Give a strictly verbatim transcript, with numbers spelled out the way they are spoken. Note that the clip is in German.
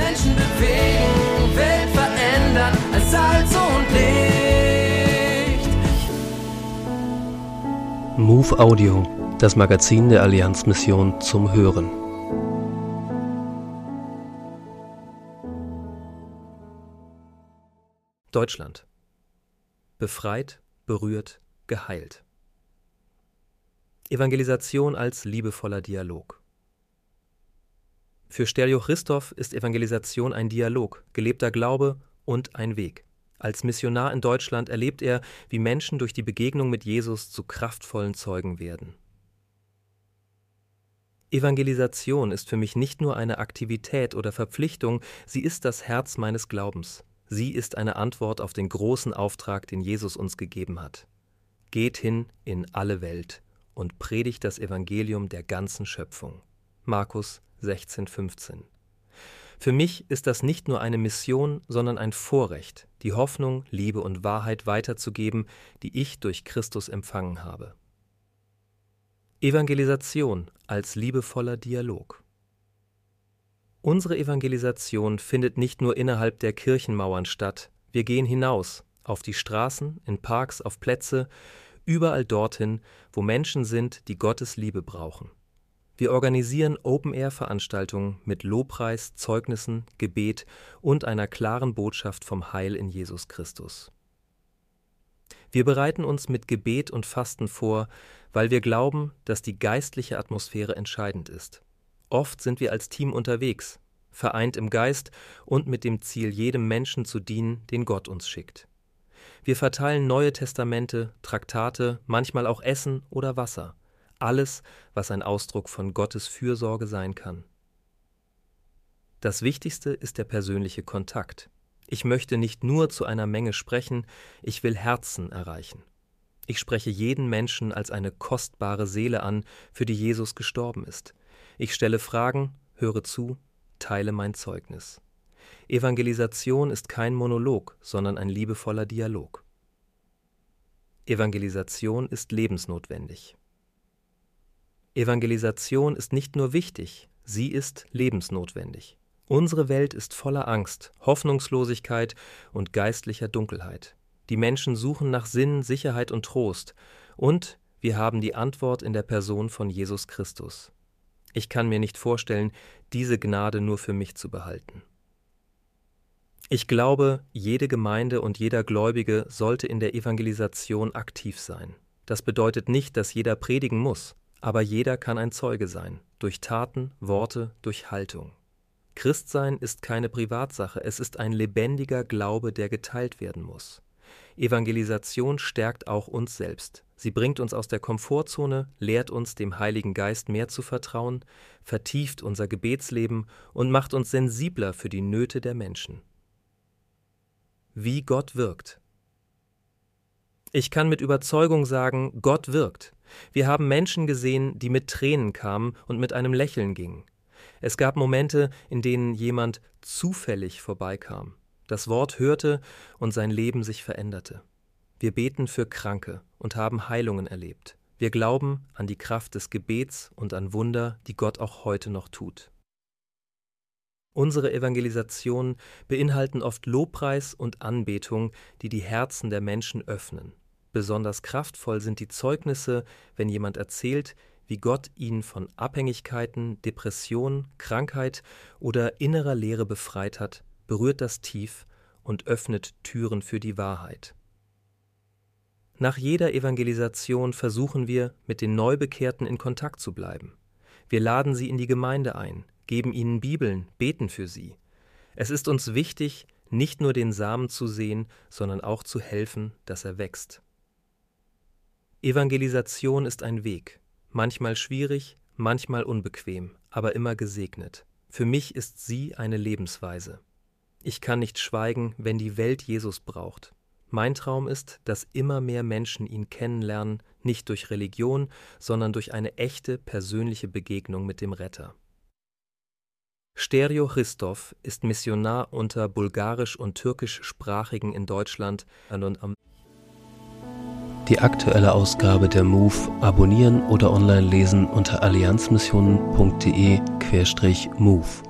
Menschen bewegen, Welt verändern als Salz und Licht. Move Audio, das Magazin der Allianzmission zum Hören. Deutschland. Befreit, berührt, geheilt. Evangelisation als liebevoller Dialog. Für Stereo Christoph ist Evangelisation ein Dialog, gelebter Glaube und ein Weg. Als Missionar in Deutschland erlebt er, wie Menschen durch die Begegnung mit Jesus zu kraftvollen Zeugen werden. Evangelisation ist für mich nicht nur eine Aktivität oder Verpflichtung, sie ist das Herz meines Glaubens. Sie ist eine Antwort auf den großen Auftrag, den Jesus uns gegeben hat. Geht hin in alle Welt und predigt das Evangelium der ganzen Schöpfung. Markus sechzehn fünfzehn. Für mich ist das nicht nur eine Mission, sondern ein Vorrecht, die Hoffnung, Liebe und Wahrheit weiterzugeben, die ich durch Christus empfangen habe. Evangelisation als liebevoller Dialog. Unsere Evangelisation findet nicht nur innerhalb der Kirchenmauern statt. Wir gehen hinaus, auf die Straßen, in Parks, auf Plätze, überall dorthin, wo Menschen sind, die Gottes Liebe brauchen. Wir organisieren Open-Air-Veranstaltungen mit Lobpreis, Zeugnissen, Gebet und einer klaren Botschaft vom Heil in Jesus Christus. Wir bereiten uns mit Gebet und Fasten vor, weil wir glauben, dass die geistliche Atmosphäre entscheidend ist. Oft sind wir als Team unterwegs, vereint im Geist und mit dem Ziel, jedem Menschen zu dienen, den Gott uns schickt. Wir verteilen Neue Testamente, Traktate, manchmal auch Essen oder Wasser. Alles, was ein Ausdruck von Gottes Fürsorge sein kann. Das Wichtigste ist der persönliche Kontakt. Ich möchte nicht nur zu einer Menge sprechen, ich will Herzen erreichen. Ich spreche jeden Menschen als eine kostbare Seele an, für die Jesus gestorben ist. Ich stelle Fragen, höre zu, teile mein Zeugnis. Evangelisation ist kein Monolog, sondern ein liebevoller Dialog. Evangelisation ist lebensnotwendig. Evangelisation ist nicht nur wichtig, sie ist lebensnotwendig. Unsere Welt ist voller Angst, Hoffnungslosigkeit und geistlicher Dunkelheit. Die Menschen suchen nach Sinn, Sicherheit und Trost. Und wir haben die Antwort in der Person von Jesus Christus. Ich kann mir nicht vorstellen, diese Gnade nur für mich zu behalten. Ich glaube, jede Gemeinde und jeder Gläubige sollte in der Evangelisation aktiv sein. Das bedeutet nicht, dass jeder predigen muss, aber jeder kann ein Zeuge sein, durch Taten, Worte, durch Haltung. Christsein ist keine Privatsache, es ist ein lebendiger Glaube, der geteilt werden muss. Evangelisation stärkt auch uns selbst. Sie bringt uns aus der Komfortzone, lehrt uns, dem Heiligen Geist mehr zu vertrauen, vertieft unser Gebetsleben und macht uns sensibler für die Nöte der Menschen. Wie Gott wirkt. Ich kann mit Überzeugung sagen, Gott wirkt. Wir haben Menschen gesehen, die mit Tränen kamen und mit einem Lächeln gingen. Es gab Momente, in denen jemand zufällig vorbeikam, das Wort hörte und sein Leben sich veränderte. Wir beten für Kranke und haben Heilungen erlebt. Wir glauben an die Kraft des Gebets und an Wunder, die Gott auch heute noch tut. Unsere Evangelisationen beinhalten oft Lobpreis und Anbetung, die die Herzen der Menschen öffnen. Besonders kraftvoll sind die Zeugnisse, wenn jemand erzählt, wie Gott ihn von Abhängigkeiten, Depression, Krankheit oder innerer Leere befreit hat, berührt das tief und öffnet Türen für die Wahrheit. Nach jeder Evangelisation versuchen wir, mit den Neubekehrten in Kontakt zu bleiben. Wir laden sie in die Gemeinde ein, geben ihnen Bibeln, beten für sie. Es ist uns wichtig, nicht nur den Samen zu sehen, sondern auch zu helfen, dass er wächst. Evangelisation ist ein Weg, manchmal schwierig, manchmal unbequem, aber immer gesegnet. Für mich ist sie eine Lebensweise. Ich kann nicht schweigen, wenn die Welt Jesus braucht. Mein Traum ist, dass immer mehr Menschen ihn kennenlernen, nicht durch Religion, sondern durch eine echte, persönliche Begegnung mit dem Retter. Stereo Christoph ist Missionar unter bulgarisch- und türkischsprachigen in Deutschland und am Die aktuelle Ausgabe der Move abonnieren oder online lesen unter allianzmissionen punkt de slash move.